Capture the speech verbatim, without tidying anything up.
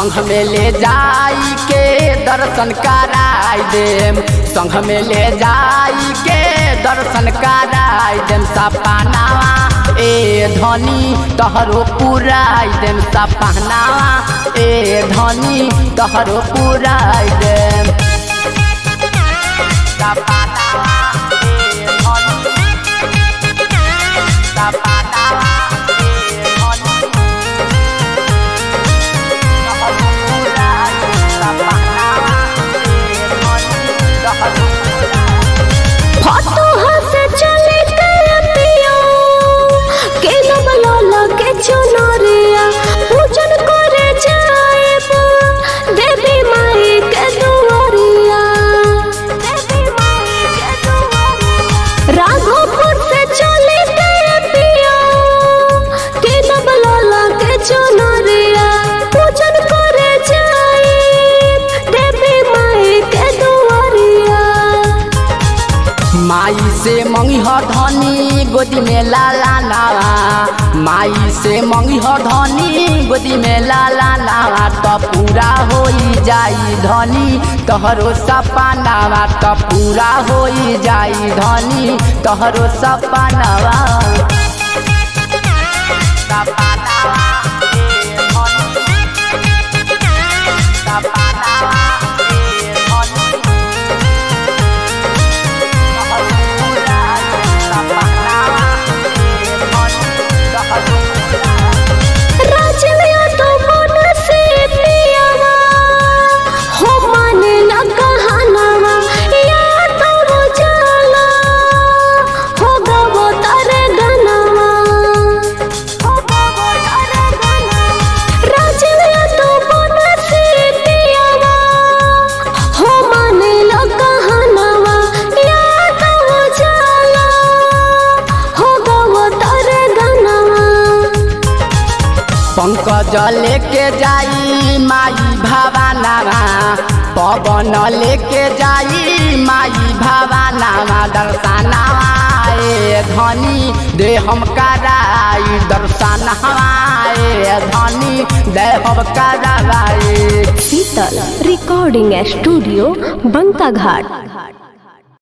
संग में ले जाई के दर्शन कराई देम, संग में ले जाई के दर्शन कराई देम। सपनावा ए धनी तोहरो पुराई देम, सपनावा ए धनी तोहरो पुराई देम। सपनावा ए धनी, सपनावा चुनरिया पूजन करे जाएब देवी माई के दुआरिया, देवी माई के दुआरिया। राघोपुर से चले गए पिया के नबलाला के चुनरिया पूजन करे जाएब देवी माई के दुआरिया। माई से मंगी हो धनी गोदी में लाला नावा, माई से मंगी हो धनी गोदी में लाला नावा। तो पूरा होई जाई धनी तोहरो सपनावा, तो पूरा होई जाई धनी तोहरो सपनावा। सपनावा ए धनी, सपनावा पंकज लेके जाई माई भवानावा, पवन लेके जाई माई भवानावा। दर्शनावा ए धनी दे हम कराई, दर्शनावा ए धनी दे हम कराई। शीतल रिकॉर्डिंग स्टूडियो बंका घाट।